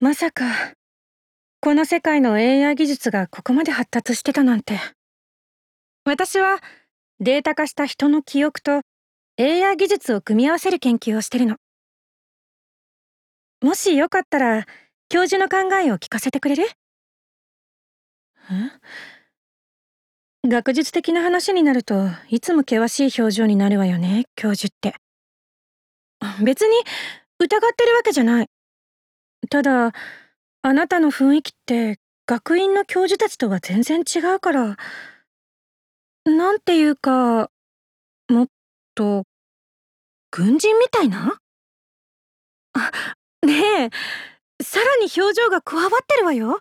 まさか、この世界の AI 技術がここまで発達してたなんて。私はデータ化した人の記憶と AI 技術を組み合わせる研究をしてるの。もしよかったら、教授の考えを聞かせてくれる？学術的な話になるといつも険しい表情になるわよね、教授って。別に疑ってるわけじゃない。ただ、あなたの雰囲気って学院の教授たちとは全然違うから、なんていうか、もっと軍人みたいな。ねえ、さらに表情がこわばってるわよ。